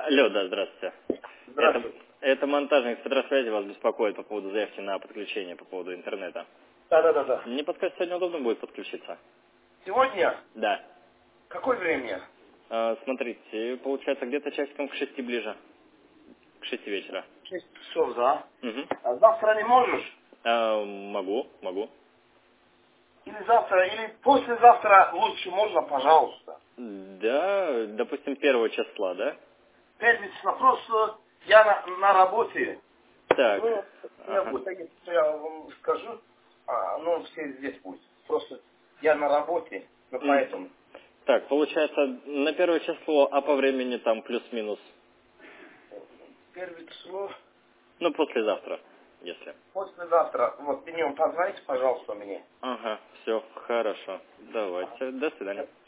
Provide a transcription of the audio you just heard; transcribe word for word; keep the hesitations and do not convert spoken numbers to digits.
Алло, да, здравствуйте. Это, Здравствуйте. это монтажник спецсвязи вас беспокоит по поводу заявки на подключение, по поводу интернета. Да, да, да, да. Не подскажете, сегодня удобно будет подключиться? Сегодня? Да. Какое время? А, смотрите, получается где-то часиком к шести ближе. К шести вечера. Шесть часов, да. Угу. А завтра не можешь? А, могу, могу. Или завтра, или послезавтра лучше можно, пожалуйста. Да, допустим, первого числа, да? Пятница, просто я на, на работе. Так. Ну, я Ага. вот так, я вам скажу, а, ну, все здесь будет. Просто я на работе, ну, М. поэтому. Так, получается, на первое число, а по времени там плюс-минус? Первое число, Ну, послезавтра, если. послезавтра. Вот, днем позвоните, пожалуйста, мне. Ага, все, хорошо. Давайте, до свидания.